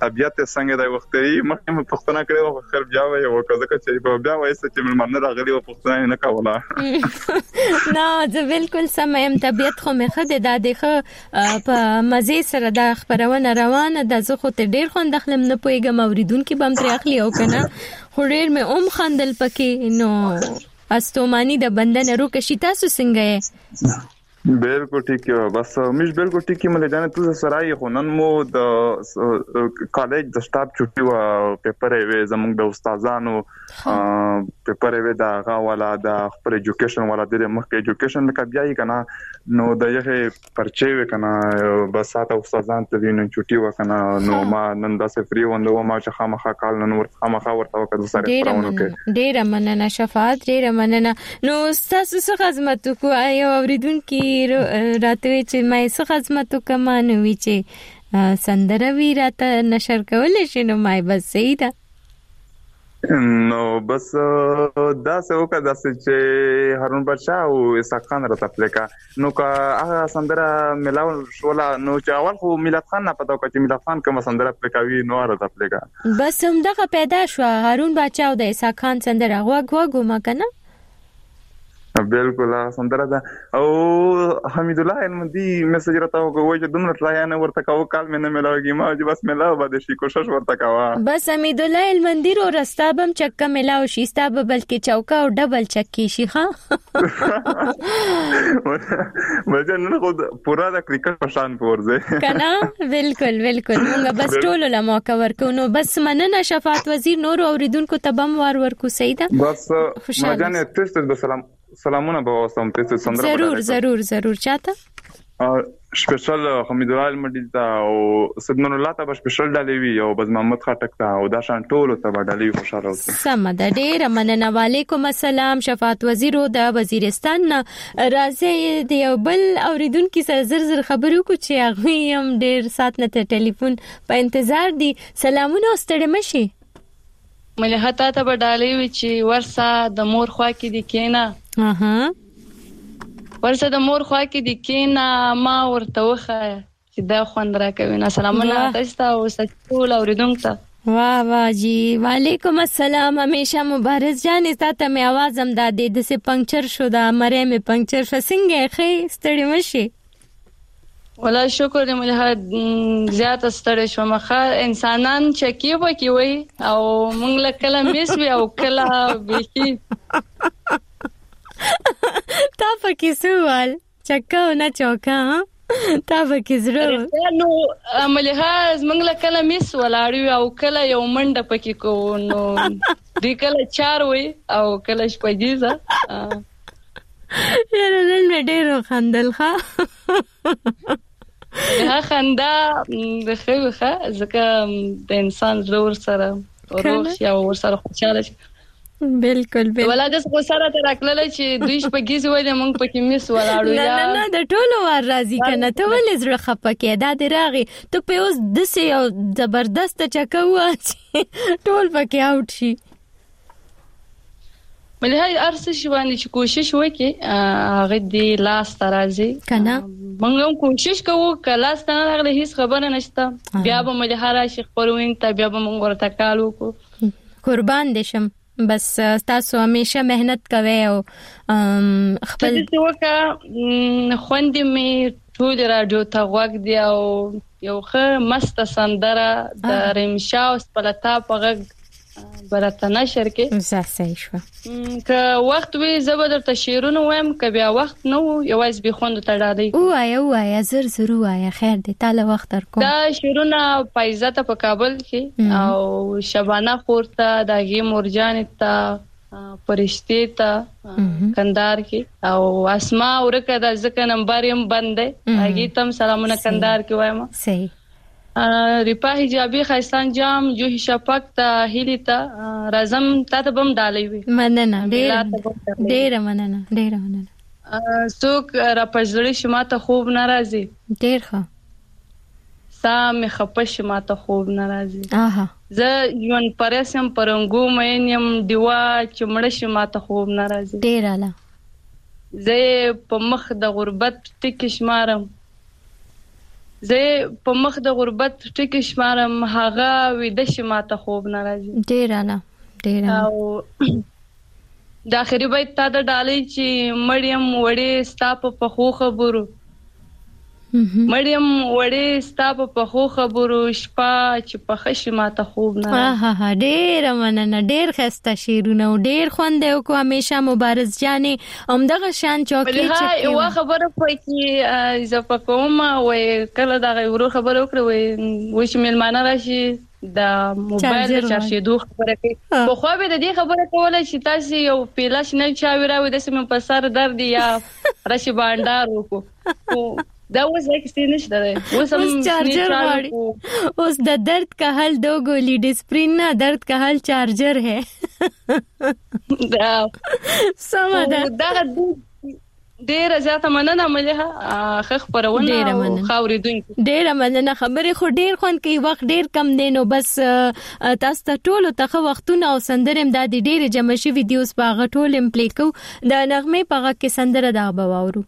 طبيعت څنګه د وختي مخکې پښتنه کړو خیر بیا وایي او کله چې بیا وایي چې ملمنه راغلی او پښتنه نه کوله نه زه بالکل سم طبيعت خو مخه د دغه په مزه سره د خبرونه روانه د زه خو ته ډیر خوند خلم نه پويګم اوریدونکو بم تر اخلي او کنه خو ډیر مې خندل پکې نو استومانی د بندن روکه شي تاسو څنګه بالکل ٹھیک ہے بس مش بالکل ٹھیک ہے مله جانه تو سره خو نن مو د کالج د سٹاف چټي وا پیپر وی زموږ د استادانو پیپر وی دا غا والا د خپل ایجوکیشن والا د مخکې ایجوکیشن کا بیاي کنه نو د یغه پرچې وی کنه بس ساته استادان ته نن چټي وا کنه نو ما نن د سفري وندو ما چې خامخا کال نن ورته خامخا ورته وکړ سره پرونو کې ډیر مننه شفاعت ډیر مننه نو تاسو څه خدمت کو ایو اوریدونکو راته چې مې څه خدمت وکمانو وی چې سندره وی راته نشر کول شي نو مې بس صحیح ده نو بس دا څه وکړه چې هارون بادشاہ او اسحاق خان راته پلیکا نو کا هغه سندره ملاو شولا نو چې اول خو میلاد خان نه پتاو چې میلاد خان کوم سندره پلیکاوی نو راته پلیکا بس هم دغه پیدا شو هارون بادشاہ او د اسحاق خان سندره غوغو ما کنه بالکل سندره ده او حمید الله المندي میسج راته وکوي چې دومره تلای نه ورته کاو کال مې نه ملاوي ما چې بس ملاو باندې شي کوشش ورته کاوه بس حمید الله المندي رو رستابم چکه ملاو شي ستاب بلکې چوکا او ډبل چکی شي ها مزه نه خو پورا د کرکټ په شان ورځي کنه بالکل موږ بس ټول له موقع ورکو نو بس مننه شفاعت وزیر نور اوریدونکو تبم ورکو سیدا بس مجانه تست بسلام سلامونه به واسم ته ضرور چاته سپیشل حمید الله المندي تا او سبمن الله ته سپیشل ډالوي او بز محمد خټک تا او دا شان ټول ته ډالوي خوشاله اوسه سم ده ډیر مننه وعلیکم السلام شفاعت وزیر د وزیرستان راځي د یو بل اوریدونکو سره زر خبرو کو چې هغه هم ډیر سات نه ټلیفون په انتظار دي سلامونه ستړي مشي مله هتا ته ډالوي چې ورسا د مور خوا کې دي کینا ورسه د مور خوا کې د کینا ما ورته وخه چې دا خوند راکوي نه سلامونه تاسو او ستول اوریدونکو वाह जी वालेकुम अस्सलाम हमेशा मुबारक जान ته مې आवाज هم د دې سه پنکچر شو دا مره مې پنکچر فسنګ خې ستړي مشي ولا شکر دې مله زیات ستړي شو مخه انسانان چکی وکي وي او مونږ له کله میس وی او کله بيخي تا پکې سوال چکا نه چوکا تا پکې زړه نو ملهاز موږ له کله میس ولاړو او کله یو منډه پکې کو نو دې کله چار وي او کله شپږیزه یاره نن مې ډېر خندل ښه خندا د خوخه ځکه د انسان زړه سره روح یا ور سره خوشاله شي بالکل ولادت خو سره تر اکلل چې دوی شپږیز وای د مونږ پکې میس ولاړو یا نه د ټولو ور راضی کنه ته ولې زړه خپکه دا دراغي ته په اوس د سه یو زبردست چکوا ټول پکې اوټ شي مله هي ارسه شي باندې چې کوشش وکي هغه دی لاس ترازی کنه مونږ هم کوشش کوو کله ستنه راغله هیڅ خبره نشته بیا به مله هر شي خبروین ته بیا به مونږ ورته کالو کو قربان دې شم بس تاسو همیشه مهنت کوي او خپل توګه خوندې می ټول رادیو ته وګ دی او یو ښه مست سندره د رمشاو سپلتا په غږ برته نشر کې صحیح شو که وخت وي زبر ته شیرونه وایم که بیا وخت نو یوازې به خوند ته ډالې وایا زر وایا خیر دې تعالی وخت تر کو دا شیرونه پایزته په کابل کې او شبانه خورته د غي مرجان ته پرشتي ته کندهار کې او اسماء ورکه د ځکه نمبر هم بندې هغه تم سلامونه کندهار کې وایم صحیح ریپا حجابي خاصان جام جو شپک ته هلي ته رزم ته بم ډالې وي مننه ډېر مننه څوک را پزړې شماته خوب ناراضي ډېر ښه سام خپش ماته خوب ناراضي اها زه یون پرسم پرنګو مینم دیوا چمړ شماته خوب ناراضي ډېر اعلی زه په مخ د غربت ټک شمارم زه په مخ د غربت ټکی شمارم هغه ویده شي ماته خوب نه راځي ډیر اعلی او د اخري بیت تا د ډالۍ چې مریم وړې ستا په پخو خبرو مریم وړې ستا په پخو خبرو شپه چې پخه شي ماته خوب نه راځي ډیر مننه ډیر خسته شیرونه ډیر خوند یو کو همیشه مبارز جانې همدغه شان چوکي چې یو خبره کوي چې اضافه کوم وای کله دا ورو خبره وکړه وای چې ملمانه راشي د موبایل د چارجېدو خبره کوي په خو به د دې خبره کوله چې تاسو یو پیلاش نه چاوي راوي د سیمه په سر درد یا راشي باندار وکړو دا اوس هیڅ نشته اوس هم چارجر غواړي اوس د درد کا حل دو ګولې ډسپرین نه درد کا حل چارجر ہے دا سمه دا ډیره زیاته مننه مليها خخ پرونه خاورې دوی ډیره مننه خبرې خو ډیر خوند کوي وخت ډیر کم دی نو بس تاسو ته ټول ته وختونه او سندره امداد ډیره جمع شي ویډیوز په غټول امپلی کو د نغمه په غږ کې سندره دا بواورو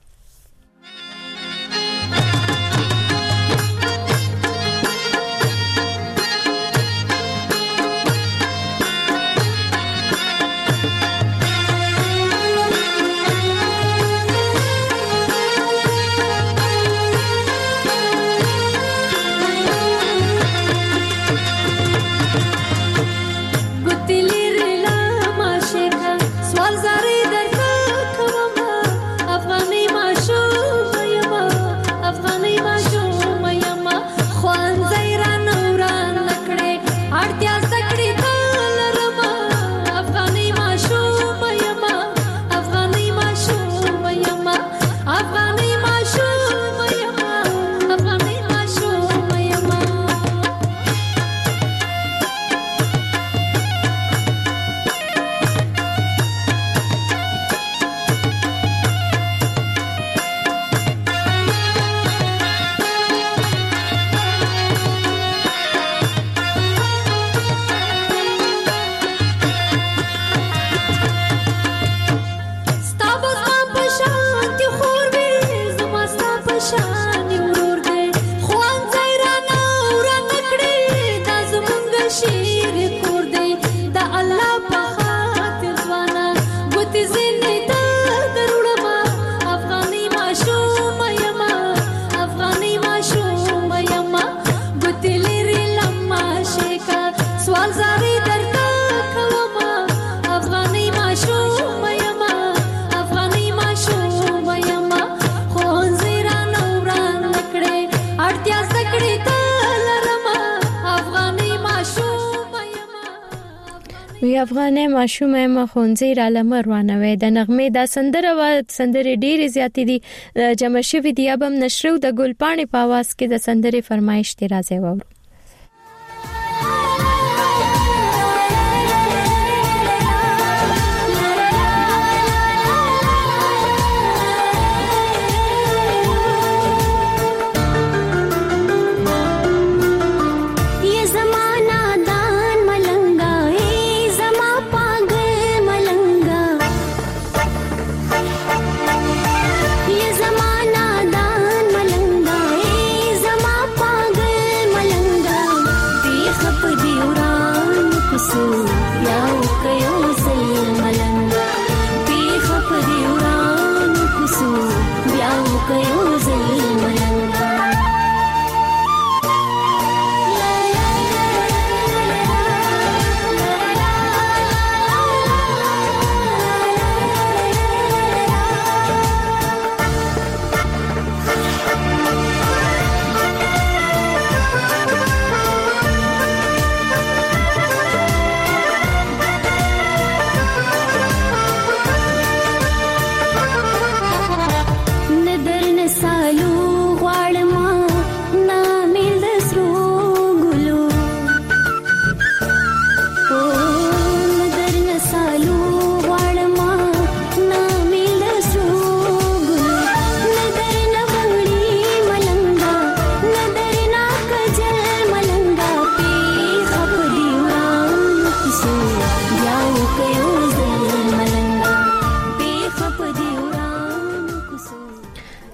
افغانې ماشومه مخونځي را لمروانوي د نغمه د سندره و سندره ډېر زیاتې دي جمع شوی دی ابم نشرو د ګلپاڼې په आवाज کې د سندره فرمایش تی راځي وورو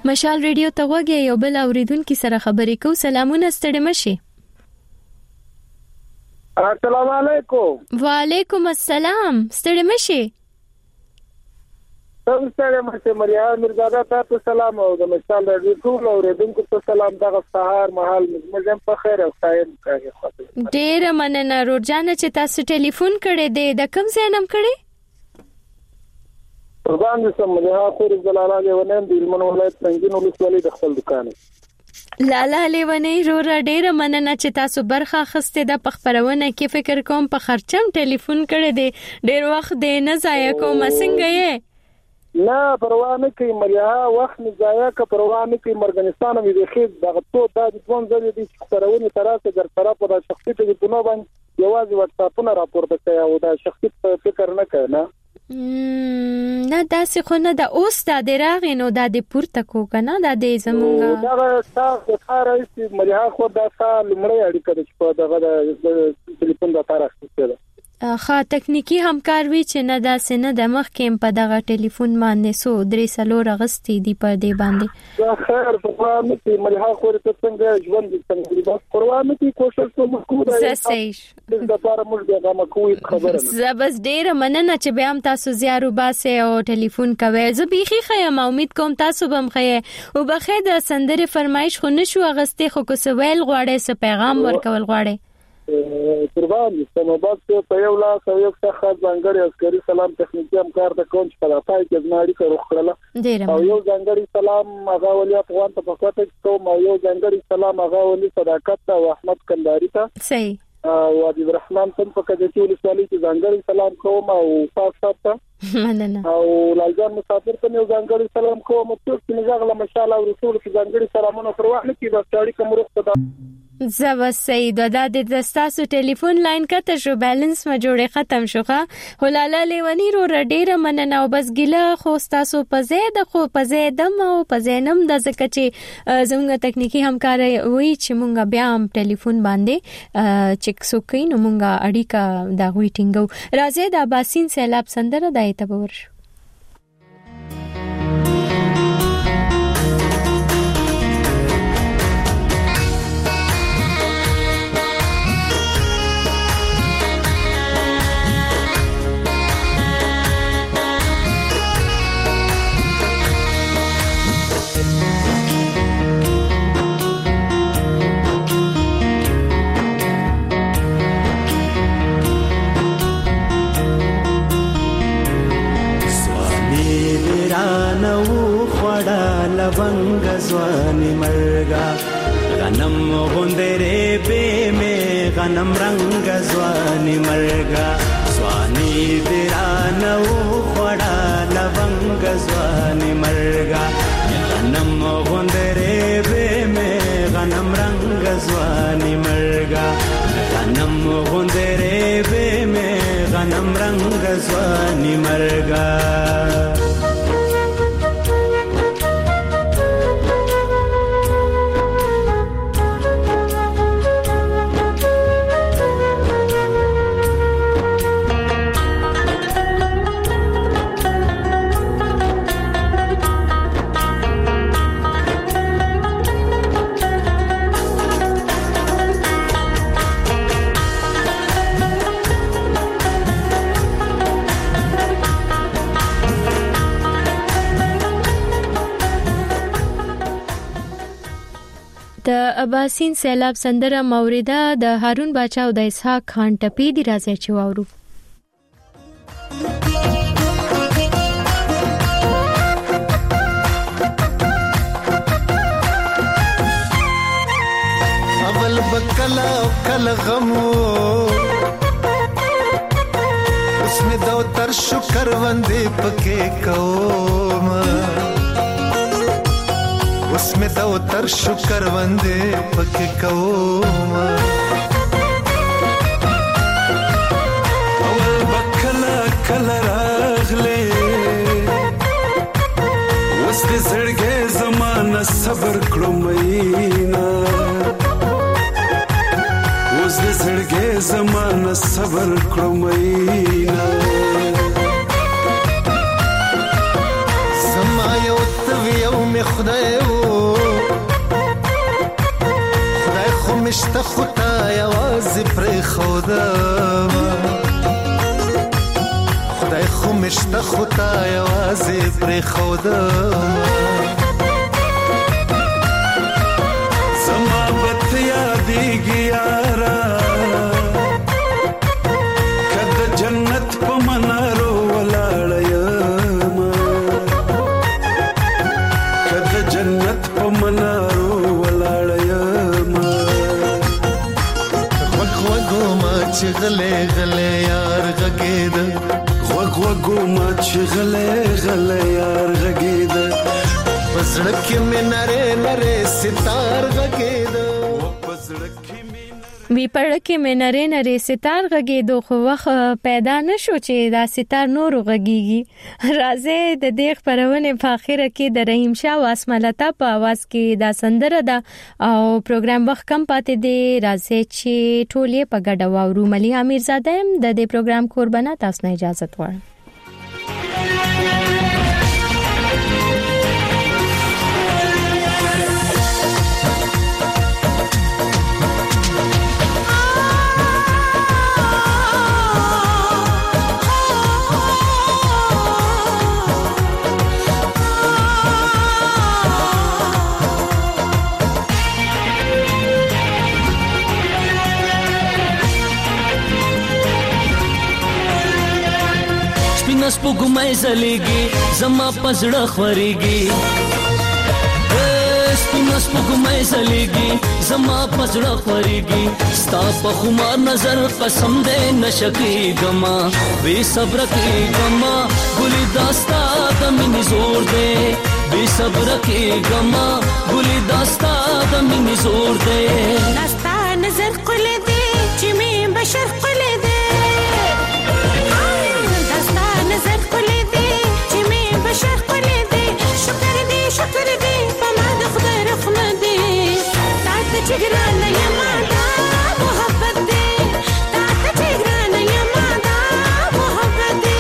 مشال ریډیو ته وګورئ یو بل اوریدونکو سره خبرې کوو. سلامونه ستړي مشي. السلام علیکم. وعلیکم السلام. ستړي مشي. ستړي مشي. مریا مرزاده ته سلام او د مشال ریډیو ټول اوریدونکو ته سلام. دغه سهار مهال مزم په خیر او خیر کوي. ډېر مننه روزانه چې تاسو ټلیفون کړی دی. د کوم ځای نم کړی؟ قربان دې سم مليها خور زلاله لیونیم د علمن ولایت څنګه ولسوالۍ د خپل دکان. لاله لیونی رو را ډېر مننه چې تاسو برخه اخیسته د پخپرونه کې. فکر کوم په خرچم ټلیفون کړی دی. ډېر وخت دې نه ضایع کوم. څنګه یې؟ نه پروا نه کوي مليها. وخت نه ضایع کا پروا نه کوي. مرګنستان مې د خیر دغه ټول د ځوان ځلې د خبرونه تراسه در طرف د شخصیت د بنو باندې یوازې واتس اپونه راپورته کوي او د شخصیت فکر نه کوي. نه داسې خو نه د اوس د دراغې نو د پورته کو کنه د زمونږه دغه تاسو ښه راځي مليها خو دا سال لمړی اړیکه د دغه د ټلیفون د تاریخ څخه خا تکنیکی همکار وی چې نه داسې نه د مخ کې په دغه ټلیفون باندې سو درې سلو رغستې دی پر دی باندې. خیر په متي مليها خو ته څنګه ژوند څنګه بس قربان کی کوشش کوم زه صحیح د لپاره موږ دغه مکوې خبره زه بس ډېر مننه چې به هم تاسو زیارو باسه او ټلیفون کوي. زه بيخي خیم امید کوم تاسو بم خې او بخې د سندره فرمایش خو نشو اغستې خو کو سویل غواړي س پیغام ورکول غواړي. قربان سمبات په یو لاس او یو څخه ځانګړي عسکري سلام تخنیکی همکار د کونج په لاتای کې زماري کړو خړله او یو ځانګړي سلام هغه ولي افغان ته پخوته کوم او یو ځانګړي سلام هغه ولي صداقت او احمد کنداری ته صحیح او عبد الرحمن تم په کده چې ولسوالۍ کې ځانګړي سلام کوم او پاک ته مننه او لالجان مسافر ته یو ځانګړي سلام کوم او څوک چې نغله مشاله او رسول کې ځانګړي سلامونه پرواخله کې د تاریخ مرسته زو سید د دستاسو ټلیفون لاین کته شو بیلانس ما جوړه ختم شوخه هلاله لیونی رو ډیره مننه او بس ګله خو تاسو په زید خو په زیدم او په زینم د زکه چې زموږ تکنیکی همکار وی چې مونږ بیا هم ټلیفون باندې چک سوکین مونږه اړیکا دا وی ټینګو راځي د باسین سیلاب سندره د ایتبور شو लवंग ज़्वानी मरगा गनम गुंदरे पे में गनम रंग ज़्वानी मरगा स्वानी बिरानो खड़ा लवंग ज़्वानी मरगा गनम गुंदरे पे में गनम रंग ज़्वानी मरगा गनम गुंदरे पे में गनम रंग ज़्वानी मरगा د اباسین سیلاب سندره موریده د هارون باچا او د اسحاق خان ټپی دی راځي چې واورو اول بکلا کل غمو اسمه دو تر شکر وندې پکې کوم उसमें दो तर शुकर वंदे पके कोम अवल बखला कलरागले उसने सड़के ज़माना सबर करो महीना उसने सड़के ज़माना सबर करो महीना समायो तवियो में می خدای و خدای خو مشته خدای آوازی پر خودم خدای خو مشته خدای آوازی پر خودم زما بت یادیږي یارا کده جنت په منارو ولاړ یم کده جنت په منارو ولاړ یم وګو ما چې غلې غلې یار غګید وګو ما چې غلې غلې یار غګید پسړک مې نره نره ستار غګید وی پړکه مې نره نره ستار غږیدو خو وخت پیدا نشو چې دا ستار نور غږیږي راځي د دې خبرونه په اخر کې د رحیم شاه واسملتا په आवाज کې دا سندره ده او پروګرام وخت کم پاتې دی راځي چې ټولې په ګډه واورو مليحه میرزاده د دې پروګرام قربانه تاسو نه اجازه غواړم سپوږمۍ زليږي زما پزړه خوريږي سپینه سپوږمۍ زليږي زما پزړه خوريږي ستا په خمار نظر قسم دې نشکی غما بے صبر کی غما ګلي داستا د مینې زور دې بے صبر کی غما ګلي داستا د مینې زور دې داستا نظر قل دې چې مې بشر قل دې نظر قلې دې چې مې بشر قلې دې شکر دې په ما د خدای رحمت دې تاسو چې ګرانه یما دا محبت دې تاسو چې ګرانه یما دا محبت دې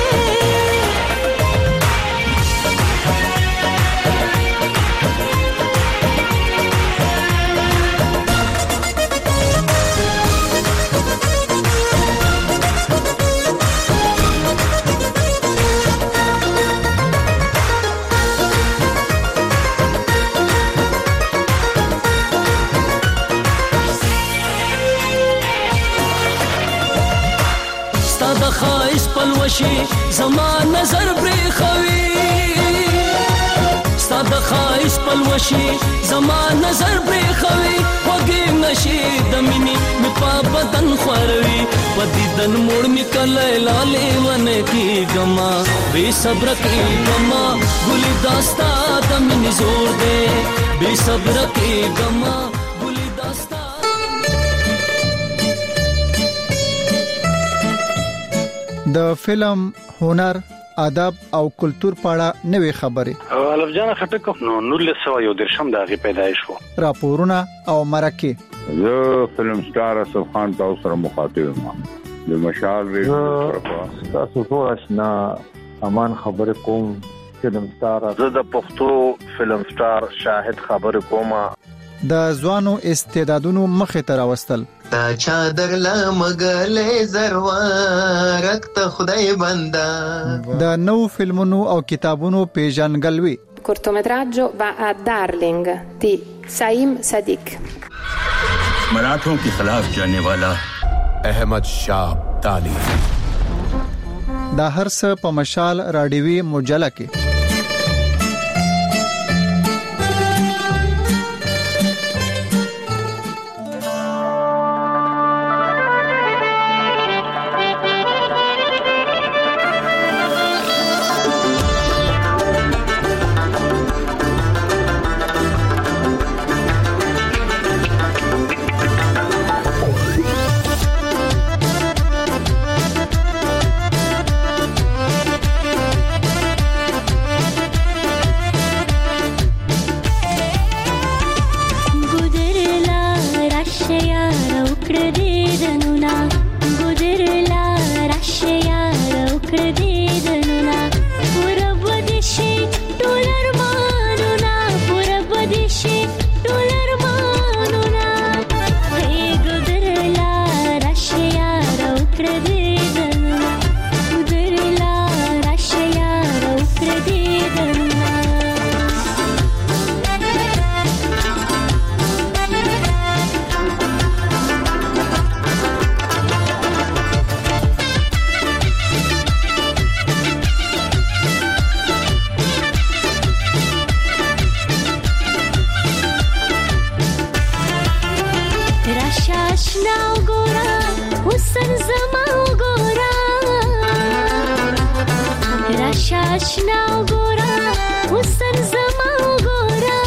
خایس پلوشي زما نظر پرې خوي ستاد خایس پلوشي زما نظر پرې خوي وګي نشي د مینې می په بدن خوروي پدې دن موړ می کله لاله ون کی غما بے صبر کی غما ګلي داستا د مینې زور دې بے صبر کی غما ګلي داستا د فلم هنر ادب او کلچر پاړه نوې خبرې الف جان خټک نو 1913 دغه پیدایش وو راپورونه او مرکه زه فلم سٹار اسف خان تاسو سره مخاطب یم د مشال ریډیو تاسو ټول آشنا امان خبر کوم فلم سٹار زه د پښتو فلم سٹار شاهد خبر کوم د ځوانو استعدادونو مخه تر واستل تا چادر لا مغلې زروارک ته خدای بندا د نو فلمونو او کتابونو پیژنګلوي cortometraggio va a Darling di Saim Sadiq मराठों के खिलाफ जाने वाला अहमद शाह अब्दाली دا هر څه په مشال رادیوي مجله کې آشنا وګورا وسن زما وګورا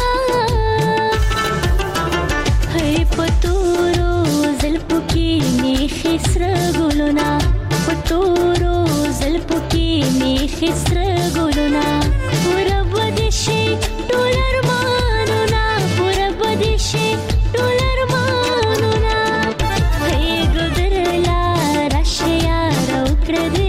هي پتورو زلفو کې می خسر ګلونا پتورو زلفو کې می خسر ګلونا پورا بدشي ډولر مانونا پورا بدشي ډولر مانونا هي ګدرلا راشیا رو کړ دې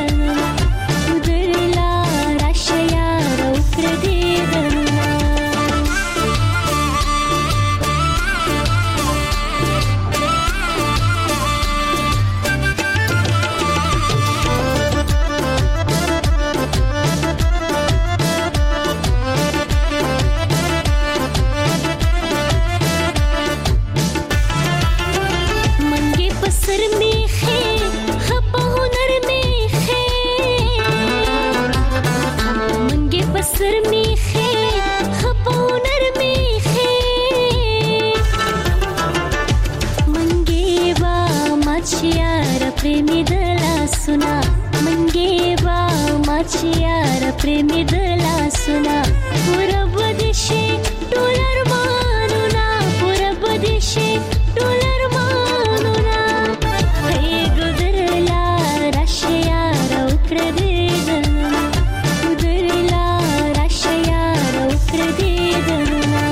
प्रेमी दला सुना मंगेवा माचियार प्रेमी दला सुना पूरब दिशे डॉलर मानुना पूरब दिशे डॉलर मानुना हे गुदरला रशिया रौक्र दे दना गुदरला रशिया रौक्र दे दना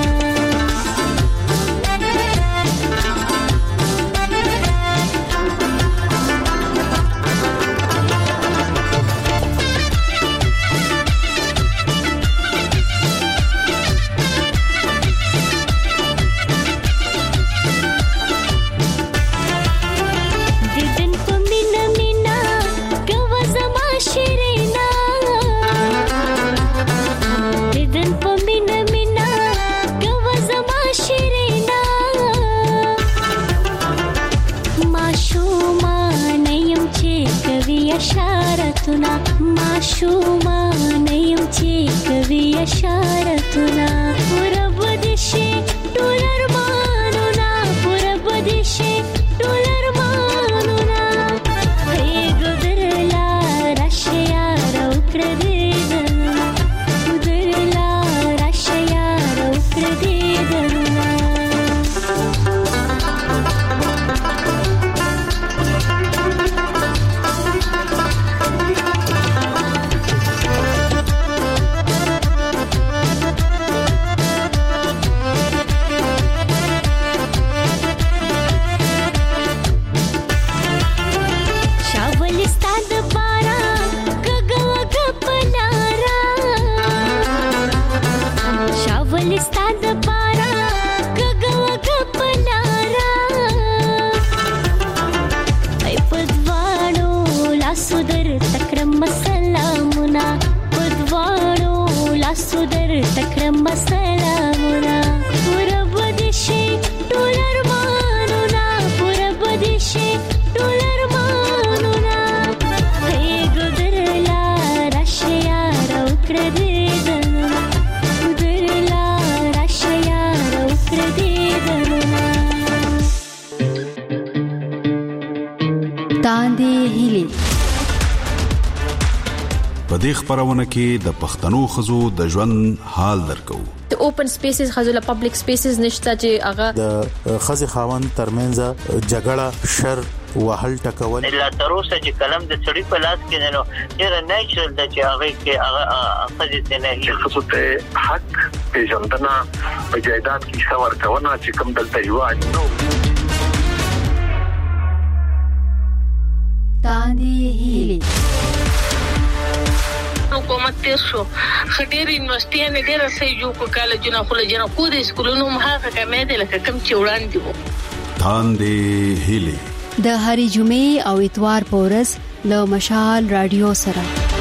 اشارتنا معشوما نیم چی کوي اشارتنا پورب دشي ډولر مانونا پورب دشي ډولر مانونا هي ګدرلا راشیا روکړ دې دنا ګدرلا راشیا روکړ دې دنا تکرم سلامنا پورب دشي ډولر مانونا پورب دشي ډولر مانونا هي ګدرلا راشیا روکړ دې دنا ګدرلا راشیا روکړ دې دنا تاندې هلي په دې خبرونه کې د پښتنو خزو د ژوند حال درکو د اوپن سپیسز خزو له پبلک سپیسز نشته چې هغه د خزي خاوند ترمنځ جګړه شر وهل ټکول لا تر اوسه چې کلم د سړی په لاس کې نه نو ډیر نیچرل د چې هغه کې هغه خزي ته نه خصوص ته حق پیژندنه په جایداد کې څور کونه چې کوم دلته یو نو تاندې هلي حکومت تیر شو خډیر یونیورسيټي ډیر سې جو کو کالجونه خو لجنه خو د سکولونو مخه کمې ده لکه کم چې وړاندې وو تاندې هلي د هری جمعې او اتوار په ورځ له مشال رادیو سره